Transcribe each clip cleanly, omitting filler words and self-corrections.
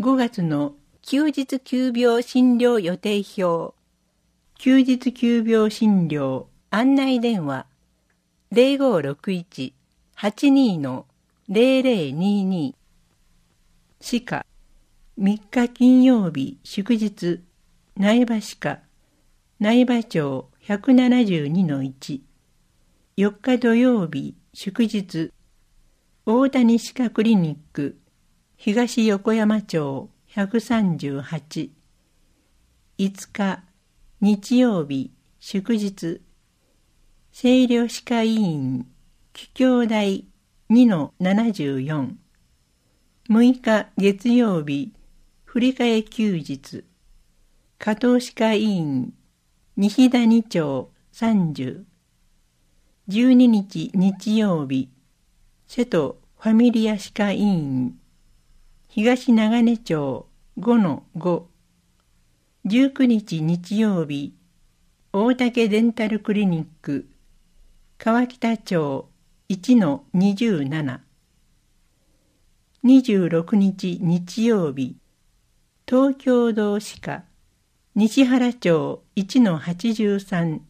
5月の休日急病診療予定表。休日急病診療案内電話 0561-82-0022 歯科3日金曜日祝日苗場歯科苗場町 172-1 4日土曜日祝日大谷歯科クリニック東横山町138 5日日曜日祝日清涼歯科医院桔梗台 2-74 6日月曜日振り替え休日加藤歯科医院西谷町30 12日日曜日瀬戸ファミリア歯科医院東長根町 5-5 19日日曜日大竹デンタルクリニック川北町 1-27 26日日曜日東京道歯科西原町 1-83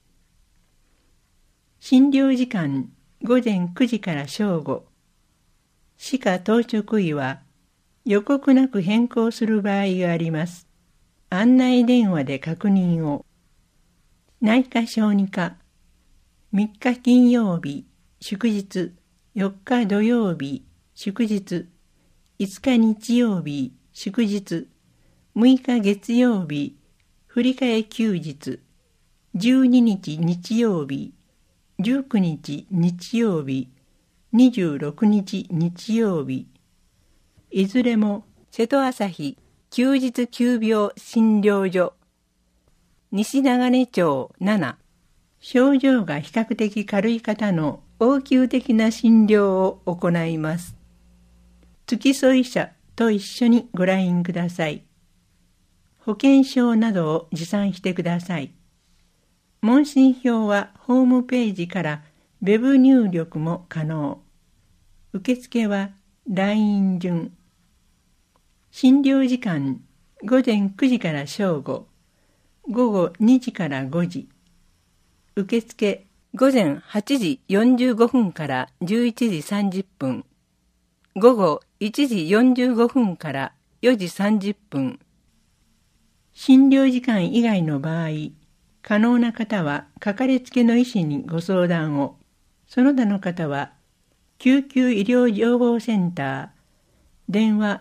診療時間午前9時から正午歯科当直医は予告なく変更する場合があります。案内電話で確認を。内科小児科3日金曜日祝日4日土曜日祝日5日日曜日祝日6日月曜日振り替え休日12日日曜日19日日曜日26日日曜日いずれも瀬戸朝日休日急病診療所西長根町7症状が比較的軽い方の応急的な診療を行います。付き添い者と一緒にご来院ください。保険証などを持参してください。問診票はホームページからウェブ入力も可能。受付は来院順。診療時間午前9時から正午、午後2時から5時。受付午前8時45分から11時30分。午後1時45分から4時30分。診療時間以外の場合、可能な方はかかりつけの医師にご相談を。その他の方は救急医療情報センター電話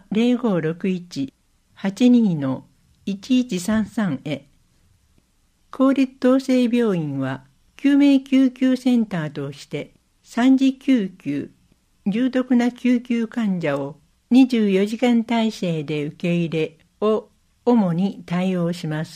0561-82-1133 へ。公立統制病院は救命救急センターとして3次救急、重篤な救急患者を24時間体制で受け入れを主に対応します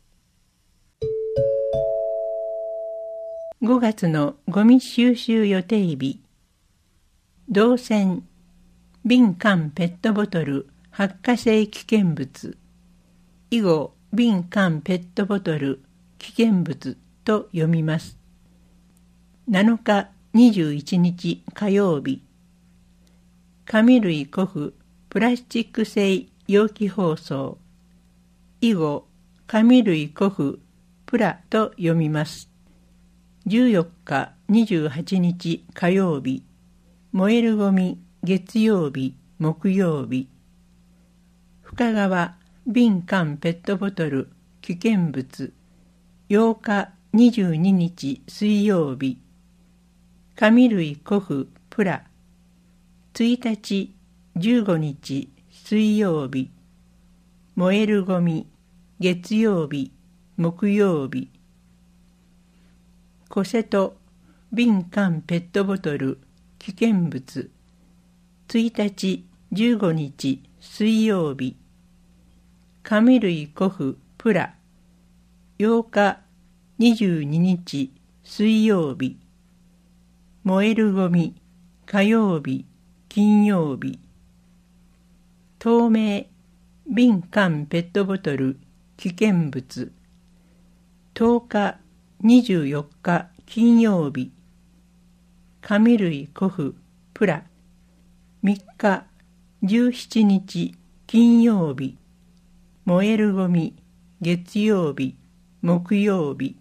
。5月のゴミ収集予定日。動線瓶缶ペットボトル発火性危険物以後瓶缶ペットボトル危険物と読みます。7日21日火曜日紙類古布プラスチック製容器包装以後紙類古布プラと読みます。14日28日火曜日燃えるゴミ月曜日木曜日深川瓶缶ペットボトル危険物8日22日水曜日紙類古布プラ1日15日水曜日燃えるゴミ月曜日木曜日小瀬戸瓶缶ペットボトル危険物1日15日水曜日紙類古布プラ8日22日水曜日燃えるゴミ火曜日金曜日透明瓶缶ペットボトル危険物10日24日金曜日紙類古布プラ3日17日金曜日、燃えるゴミ、月曜日、木曜日。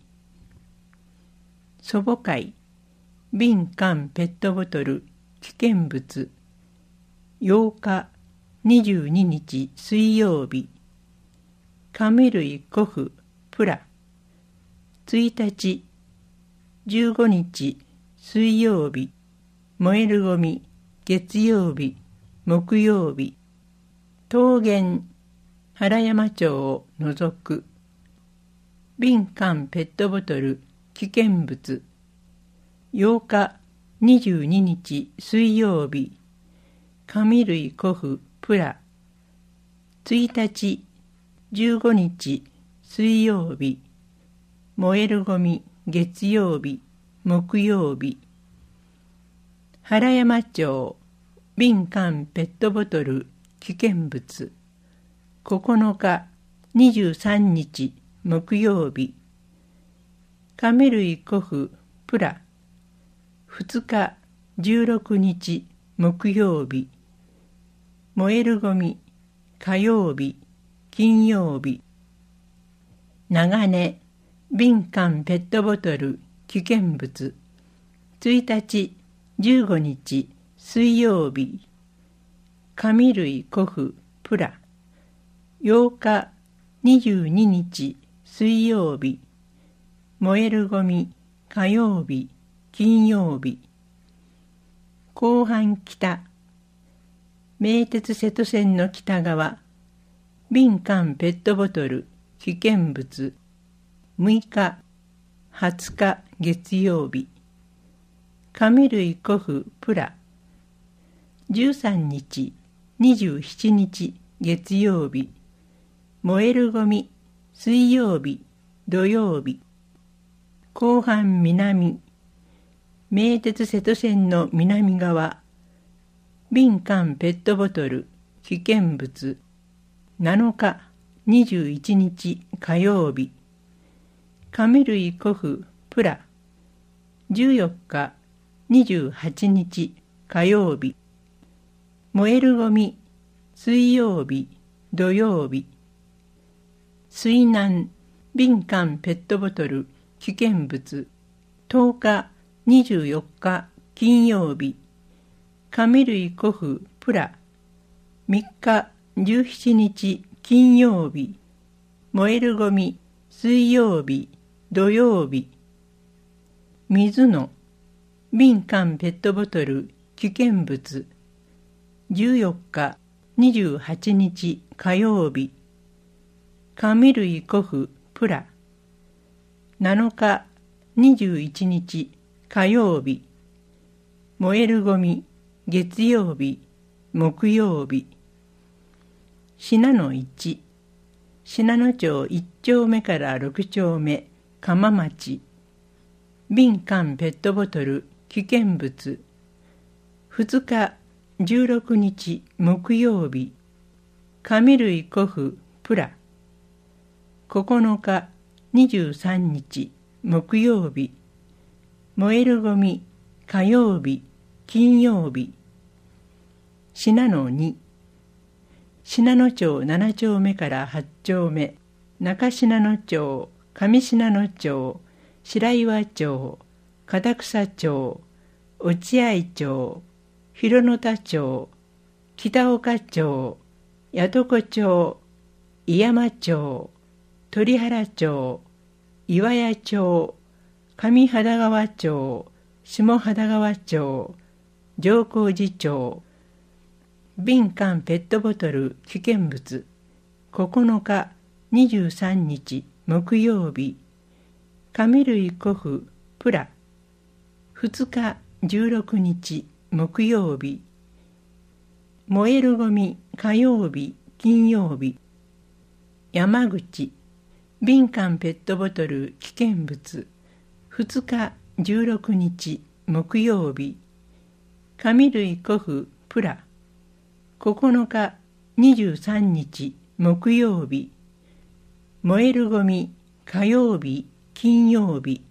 祖母会、瓶缶ペットボトル、危険物。8日、22日水曜日。紙類古布、プラ。1日、15日水曜日。燃えるゴミ、月曜日、木曜日。桃源、原山町を除く。瓶缶ペットボトル、危険物。8日、22日水曜日。紙類古布、プラ。1日、15日水曜日。燃えるゴミ、月曜日、木曜日。原山町、瓶缶ペットボトル、危険物。9日、23日木曜日。紙類古布、プラ。2日、16日木曜日。燃えるゴミ、火曜日、金曜日。長根、瓶缶ペットボトル、危険物。1日、15日水曜日。紙類古布、プラ。8日、22日水曜日。燃えるゴミ、火曜日、金曜日。後半北、名鉄瀬戸線の北側。瓶缶ペットボトル、危険物。6日、20日月曜日。紙類古布、プラ。13日、27日月曜日。燃えるゴミ、水曜日、土曜日。後半南、名鉄瀬戸線の南側。瓶缶ペットボトル、危険物。7日、21日火曜日。紙類古布、プラ。14日、28日火曜日。燃えるゴミ、水曜日、土曜日。水難、瓶缶ペットボトル、危険物。10日、24日金曜日。紙類古布、プラ。3日、17日金曜日。燃えるゴミ、水曜日、土曜日。水野、瓶缶ペットボトル、危険物。14日、28日火曜日。紙類古布、プラ。7日、21日火曜日。燃えるゴミ、月曜日、木曜日。信濃1、信濃町1丁目から6丁目、鎌町。瓶缶ペットボトル、危険物。2日、16日木曜日。紙類古布、プラ。9日、23日木曜日。燃えるゴミ、火曜日、金曜日。信濃2、信濃町7丁目から8丁目、中信濃町、上信濃町、白岩町、片草町、落合町、広野田町、北岡町、八床町、井山町、鳥原町、岩屋町、上秦川町、下秦川町、上高地町。瓶缶ペットボトル、危険物。9日、23日木曜日。紙類古布、プラ。2日、16日木曜日。燃えるゴミ、火曜日、金曜日。山口、瓶缶ペットボトル、危険物。2日、16日木曜日。紙類古布、プラ。9日、23日木曜日。燃えるゴミ、火曜日、金曜日。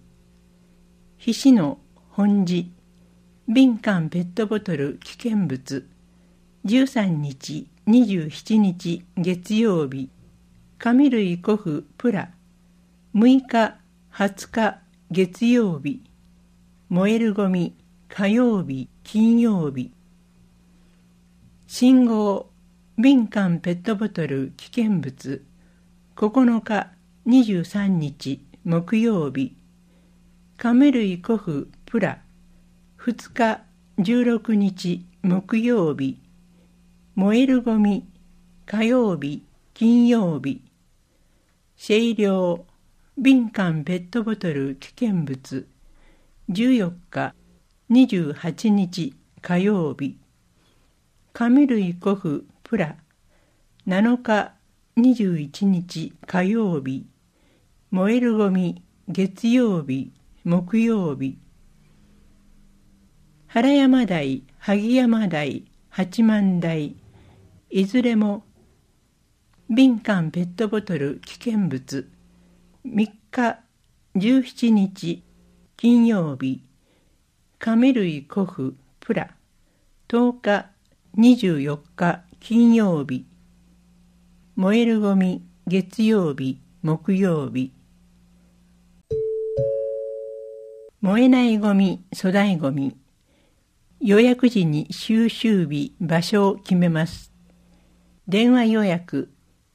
菱野本寺、瓶缶ペットボトル、危険物。 13日、27日月曜日、紙類古布プラ、6日、20日月曜日、燃えるゴミ火曜日、金曜日。信号、瓶缶ペットボトル危険物、9日、23日木曜日、紙類古布プラ、2日、16日木曜日、燃えるゴミ火曜日、金曜日。清涼、瓶缶ペットボトル危険物、14日、28日火曜日、紙類古布プラ、7日、21日火曜日、燃えるゴミ月曜日、木曜日。原山台、萩山台、八幡台、いずれも瓶缶ペットボトル危険物、3日、17日金曜日、紙類古布プラ、10日、24日金曜日、燃えるゴミ月曜日、木曜日。燃えないゴミ、粗大ゴミ。予約時に収集日、場所を決めます。電話予約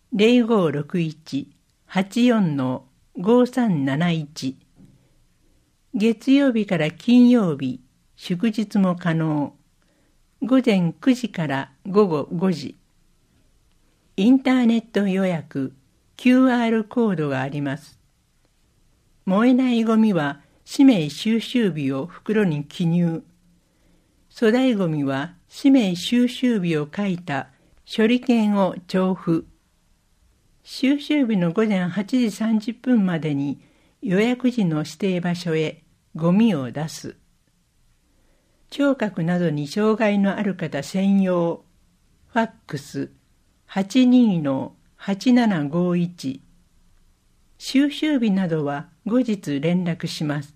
0561-84-5371。月曜日から金曜日、祝日も可能。午前9時から午後5時。インターネット予約、QR コードがあります。燃えないゴミは氏名収集日を袋に記入。粗大ゴミは氏名収集日を書いた処理券を調布。収集日の午前8時30分までに予約時の指定場所へゴミを出す。聴覚などに障害のある方専用、ファックス 82-8751。収集日などは後日連絡します。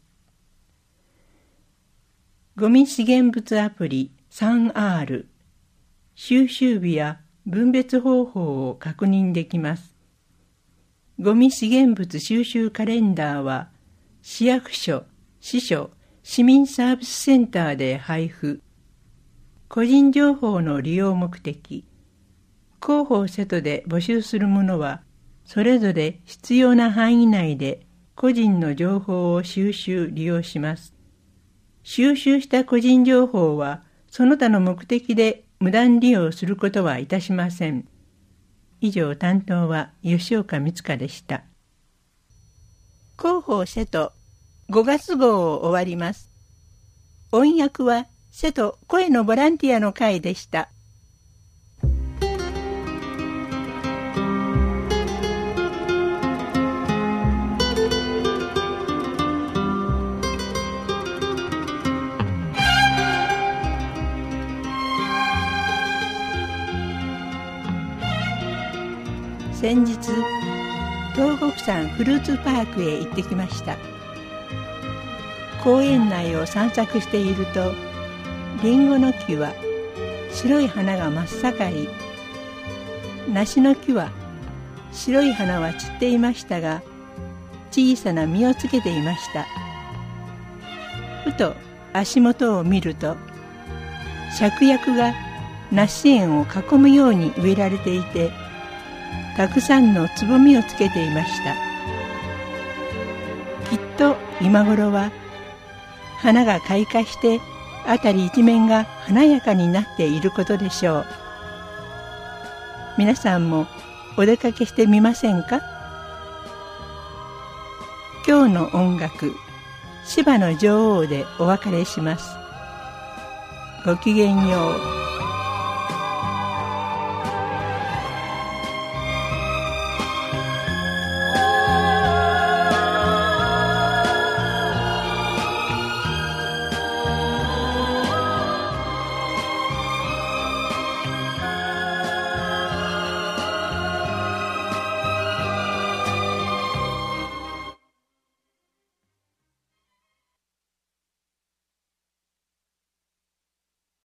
ゴミ資源物アプリ 3R。収集日や分別方法を確認できます。ゴミ資源物収集カレンダーは市役所、市所、市民サービスセンターで配布。個人情報の利用目的。広報セットで募集するものはそれぞれ必要な範囲内で個人の情報を収集・利用します。収集した個人情報はその他の目的で無断利用することはいたしません。以上、担当は吉岡光香でした。広報瀬戸5月号を終わります。音訳は瀬戸声のボランティアの会でした。先日、東国山フルーツパークへ行ってきました。公園内を散策していると、リンゴの木は白い花が真っ盛り、梨の木は白い花は散っていましたが、小さな実をつけていました。ふと足元を見ると、芍薬が梨園を囲むように植えられていて、たくさんのつぼみをつけていました。きっと今頃は花が開花して辺り一面が華やかになっていることでしょう。皆さんもお出かけしてみませんか？今日の音楽、芝の女王でお別れします。ごきげんよう。